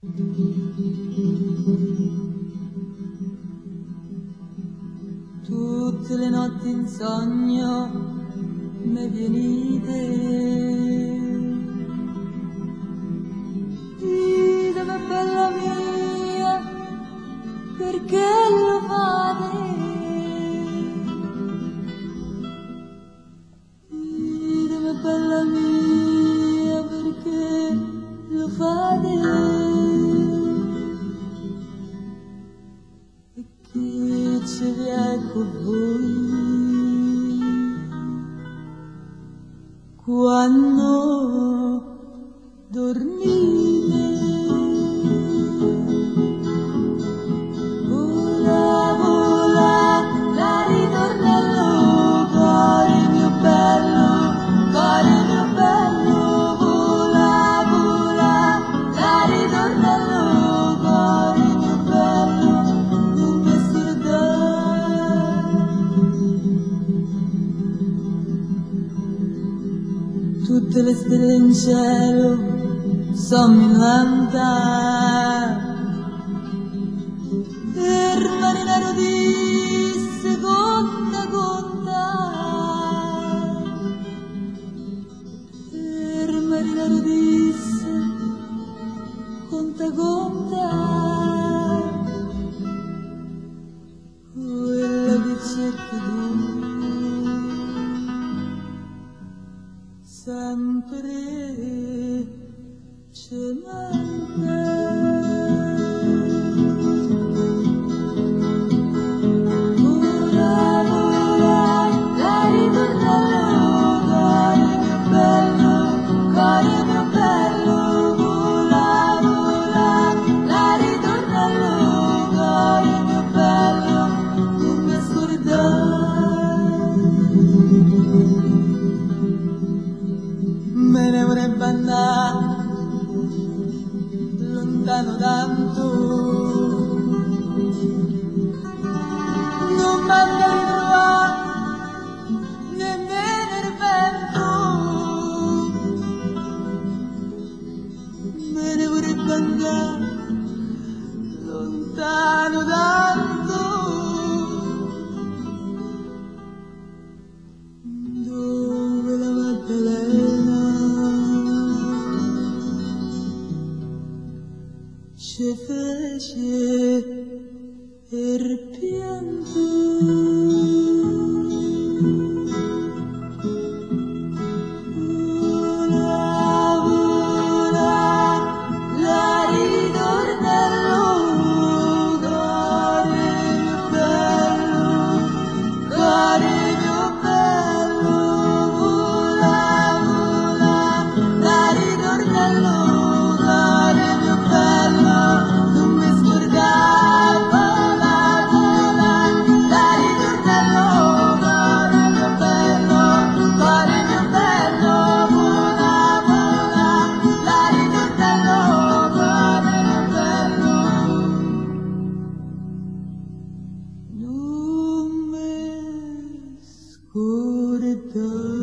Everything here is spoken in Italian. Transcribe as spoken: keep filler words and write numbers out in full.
Tutte le notti in sogno me venite, dite bella mia, perché lo fate? Dite bella mia, perché lo fate? Che ce vi è con voi quando dormite? Vola, vola, la ritornello, cuore mio bello, cuore mio bello, vola, vola, la ritornello, cuore mio bello. Tutte le stelle in cielo son millanta, il marinaro disse conta, conta, il marinaro disse conta, conta, quello che cerchi tu sempre ce manca. Vola, vola, la ritornello, cuore mio bello, cuore mio bello, vola, vola, la ritornello, cuore mio bello, non mi scordare. Me ne vorrebbe andare lontano tanto, non manca di trovare nemmeno il vento. Me ne vorrebbe andare lontano tanto, dove la Maddalena ci fece il pianto. Vola, vola, la ritornello, cuore mio bello, cuore mio bello, vola, vola, la ritornello, cuore mio bello, non mi scordare, vola, vola, la ritornello, cuore mio bello, cuore mio bello, vola, vola, la ritornello, cuore mio bello, non mi scordare.